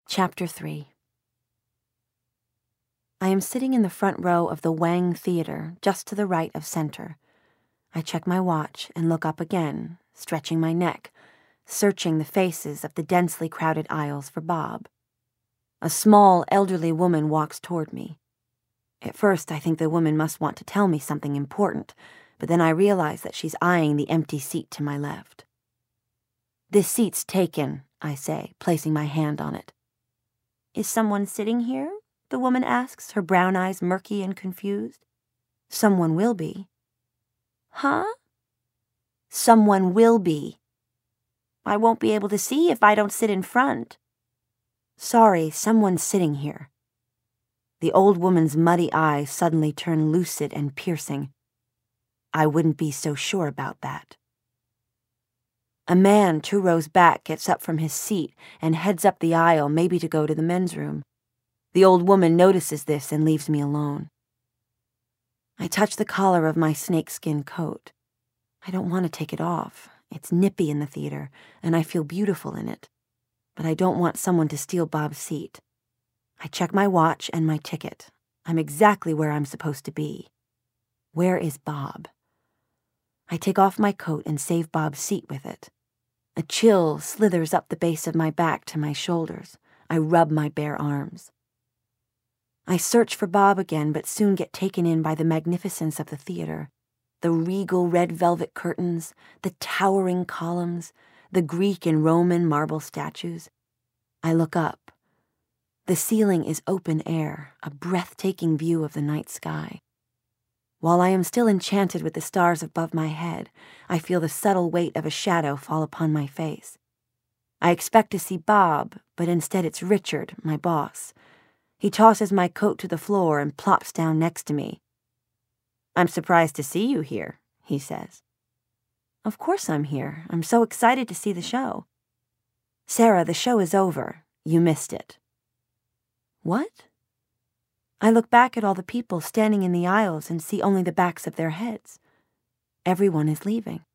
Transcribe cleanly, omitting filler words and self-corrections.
Chapter 3. I am sitting in the front row of the Wang Theater, just to the right of center. I check my watch and look up again, stretching my neck, searching the faces of the densely crowded aisles for Bob. A small, elderly woman walks toward me. At first, I think the woman must want to tell me something important, but then I realize that she's eyeing the empty seat to my left. "This seat's taken," I say, placing my hand on it. "Is someone sitting here?" the woman asks, her brown eyes murky and confused. "Someone will be." "Huh?" "Someone will be." "I won't be able to see if I don't sit in front." "Sorry, someone's sitting here." The old woman's muddy eyes suddenly turn lucid and piercing. "I wouldn't be so sure about that." A man 2 rows back gets up from his seat and heads up the aisle, maybe to go to the men's room. The old woman notices this and leaves me alone. I touch the collar of my snakeskin coat. I don't want to take it off. It's nippy in the theater, and I feel beautiful in it. But I don't want someone to steal Bob's seat. I check my watch and my ticket. I'm exactly where I'm supposed to be. Where is Bob? I take off my coat and save Bob's seat with it. A chill slithers up the base of my back to my shoulders. I rub my bare arms. I search for Bob again, but soon get taken in by the magnificence of the theater. The regal red velvet curtains, the towering columns, the Greek and Roman marble statues. I look up. The ceiling is open air, a breathtaking view of the night sky. While I am still enchanted with the stars above my head, I feel the subtle weight of a shadow fall upon my face. I expect to see Bob, but instead it's Richard, my boss. He tosses my coat to the floor and plops down next to me. "I'm surprised to see you here," he says. "Of course I'm here. I'm so excited to see the show." "Sarah, the show is over. You missed it." "What?" I look back at all the people standing in the aisles and see only the backs of their heads. Everyone is leaving.